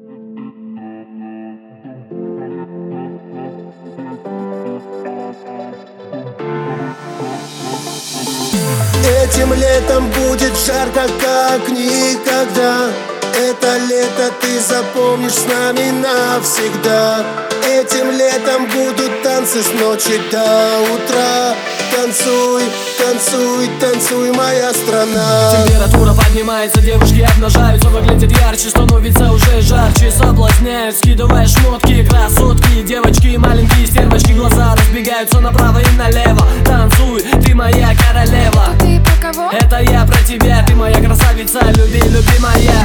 Этим летом будет жарко, как никогда. Это лето ты запомнишь с нами навсегда. Этим летом будут танцы с ночи до утра. Танцуй, танцуй, танцуй, моя страна. Температура поднимается, девушки обнажаются, выглядят ярче, становится уже жарче. Соблазняют, скидывая шмотки, красотки, девочки, маленькие стервочки. Глаза разбегаются направо и налево. Танцуй, ты моя королева. Ты про кого? Это я про тебя, ты моя красавица, люби, любимая.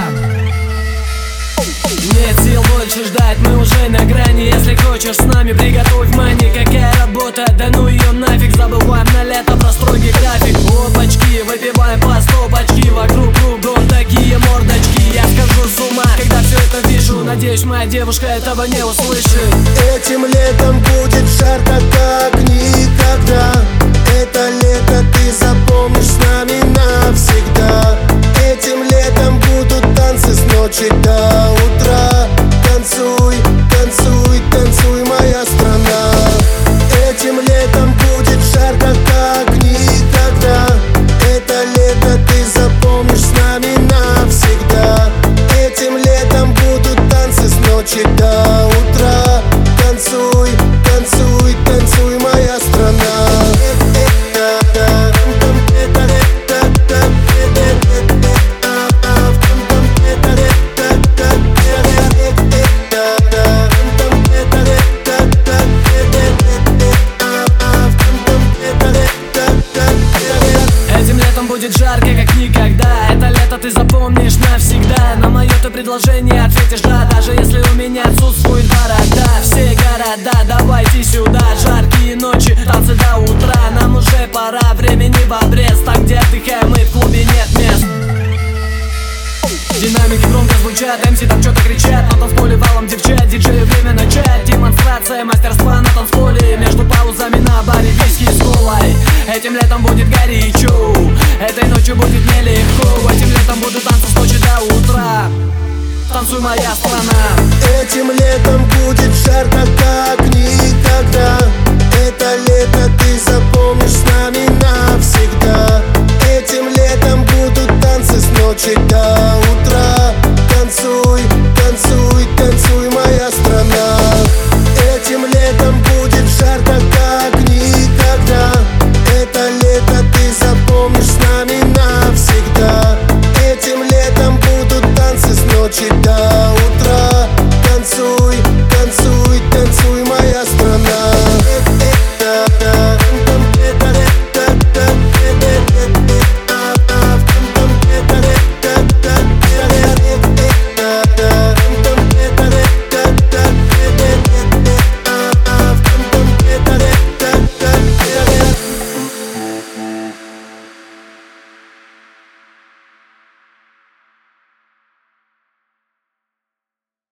Нет сил больше ждать, мы уже на грани. Если хочешь с нами, приготовь мани. Какая работа, да ну ее нафиг. Забываем на лето про строгий график. Опачки, выпиваем по стопочки. Вокруг кругом такие мордочки. Я схожу с ума, когда все это вижу. Надеюсь, моя девушка этого не услышит. Этим летом будет жарко, как никогда. Это лето ты запомнишь с нами навсегда. Этим летом будут танцы с ночи до утра. Танцуй, танцуй, танцуй, моя страна. Этим летом будет жарко, как никогда. Это лето ты запомнишь с нами навсегда. Этим летом будут танцы с ночи до утра. Танцуй, танцуй, танцуй, моя страна. Будет жарко, как никогда. Это лето ты запомнишь навсегда. На мое ты предложение ответишь да. Даже если у меня отсутствует борода. Все города, давайте сюда. Жаркие ночи, танцы до утра. Нам уже пора, времени в обрез. Там, где отдыхаем мы, в клубе нет мест. Динамики громко звучат, МС там что-то кричат. На танцполе валом девчат, диджею время начать. Демонстрация мастерства на танцполе. Между паузами на баре виски с колой. Этим летом будет горячо, этой ночью будет нелегко. Этим летом будут танцы с ночи до утра. Танцуй, моя страна. Этим летом будет жарко, как никогда. Это лето ты запомнишь с нами навсегда. Этим летом будут танцы с ночи до утра. Танцуй, танцуй.